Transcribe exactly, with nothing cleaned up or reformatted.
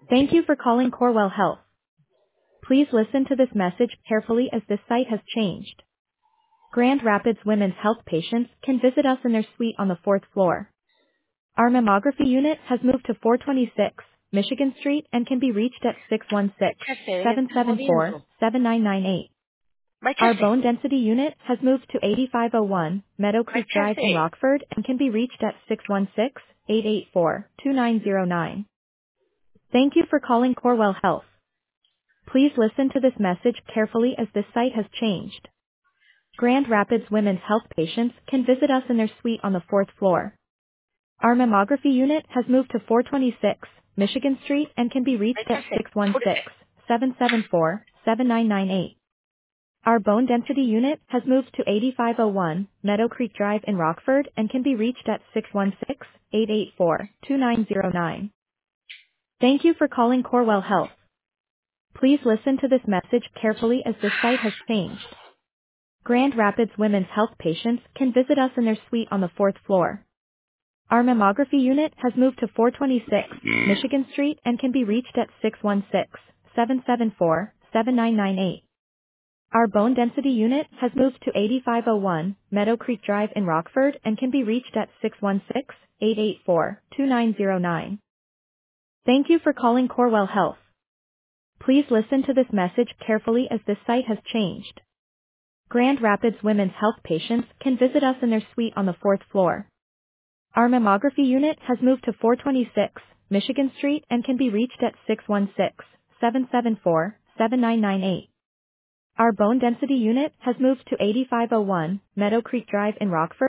Thank you for calling Corewell Health. Please listen to this message carefully as this site has changed. Grand Rapids Women's Health patients can visit us in their suite on the fourth floor. Our mammography unit has moved to four twenty-six Michigan Street and can be reached at six one six, Machace, seven estás seven four, jodiendo. seven nine nine eight. Our Machace, bone density unit has moved to eighty-five oh one Meadow Creek Drive in Machace. Rockford and can be reached at six one six, eight eight four, two nine zero nine. Thank you for calling Corewell Health. Please listen to this message carefully as this site has changed. Grand Rapids Women's Health patients can visit us in their suite on the fourth floor. Our mammography unit has moved to four twenty-six Michigan Street and can be reached at Machace, six one six, fúrete. seven seven four, seven nine nine eight. Our bone density unit has moved to eighty-five oh one Meadow Creek Drive in Rockford and can be reached at six one six, eight eight four, two nine zero nine. Thank you for calling Corewell Health. Please listen to this message carefully as this site has changed. Grand Rapids Women's Health patients can visit us in their suite on the fourth floor. Our mammography unit has moved to four twenty-six Michigan Street and can be reached at six one six, seven seven four, seven nine nine eight. Our bone density unit has moved to eighty-five oh one Meadow Creek Drive in Rockford and can be reached at six one six, eight eight four, two nine zero nine. Thank you for calling Corewell Health. Please listen to this message carefully as this site has changed. Grand Rapids Women's Health patients can visit us in their suite on the fourth floor. Our mammography unit has moved to four twenty-six Michigan Street and can be reached at six one six, seven seven four, seven nine nine eight. Our bone density unit has moved to eighty-five oh one Meadow Creek Drive in Rockford